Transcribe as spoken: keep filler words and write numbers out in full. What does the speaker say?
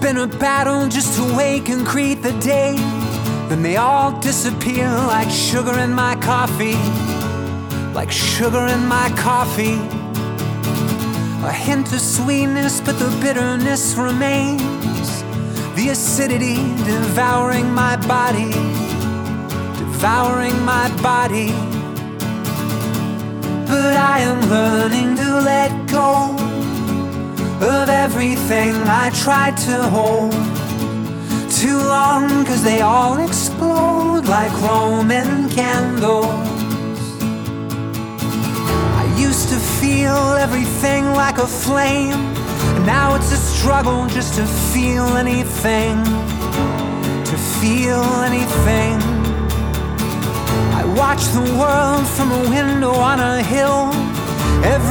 been a battle just to wake and greet the day. Then they all disappear like sugar in my coffee, like sugar in my coffee. A hint of sweetness, but the bitterness remains. The acidity devouring my body, devouring my body. But I am learning to let go of everything I tried to hold too long, 'cause they all explode like Roman candles. I used to feel everything like a flame, and now it's a struggle just to feel anything, to feel anything. I watch the world from a window on a hill. Every